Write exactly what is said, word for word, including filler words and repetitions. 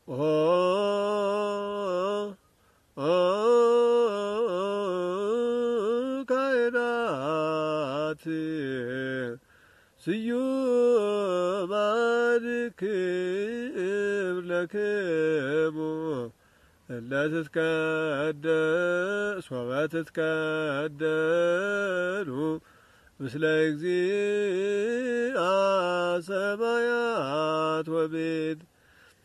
ካህናት ስዩማን ለክሙ ለትትቀደስ ወበትትቀደሉ ምስለ እግዚአ ሰማያት ወቤት